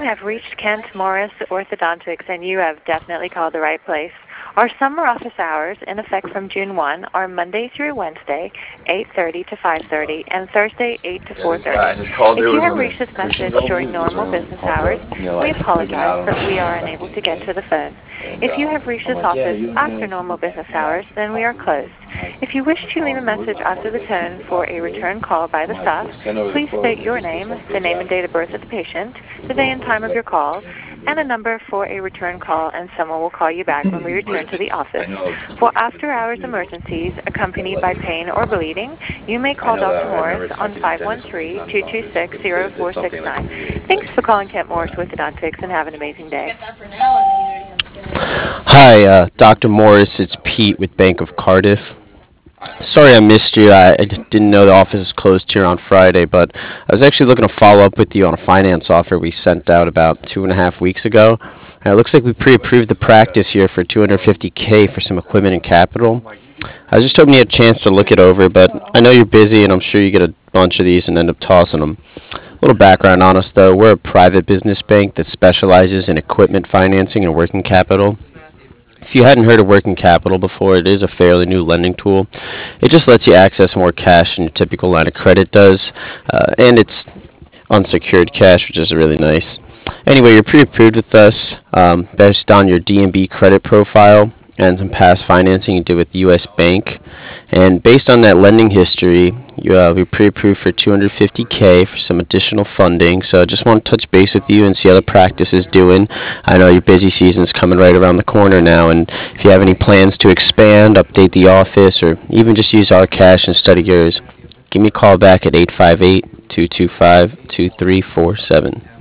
have reached Kent Morris Orthodontics, and you have definitely called the right place. Our summer office hours, in effect from June 1, are Monday through Wednesday, 8:30 to 5:30, and Thursday, 8 to 4:30. If you have reached this message during normal business hours, we apologize, but we are unable to get to the phone. If you have reached this office after normal business hours, then we are closed. If you wish to leave a message after the tone for a return call by the staff, please state your name, the name and date of birth of the patient, the day and time of your call, and a number for a return call, and someone will call you back when we return to the office. For after-hours emergencies accompanied by pain or bleeding, you may call Dr. Morris on 513-226-0469. Thanks for calling Kent Morris Orthodontics, and have an amazing day. Hi, Dr. Morris. It's Pete with Bank of Cardiff. Sorry I missed you. I didn't know the office is closed here on Friday, but I was actually looking to follow up with you on a finance offer we sent out about 2.5 weeks ago. And it looks like we pre-approved the practice here for 250K for some equipment and capital. I was just hoping you had a chance to look it over, but I know you're busy and I'm sure you get a bunch of these and end up tossing them. A little background on us though, we're a private business bank that specializes in equipment financing and working capital. If you hadn't heard of working capital before, it is a fairly new lending tool. It just lets you access more cash than your typical line of credit does, and it's unsecured cash, which is really nice. Anyway, you're pre-approved with us based on your D&B credit profile and some past financing you did with U.S. Bank. And based on that lending history, we pre-approved for 250K for some additional funding. So I just want to touch base with you and see how the practice is doing. I know your busy season's coming right around the corner now, and if you have any plans to expand, update the office, or even just use our cash instead of yours, give me a call back at 858-225-2347.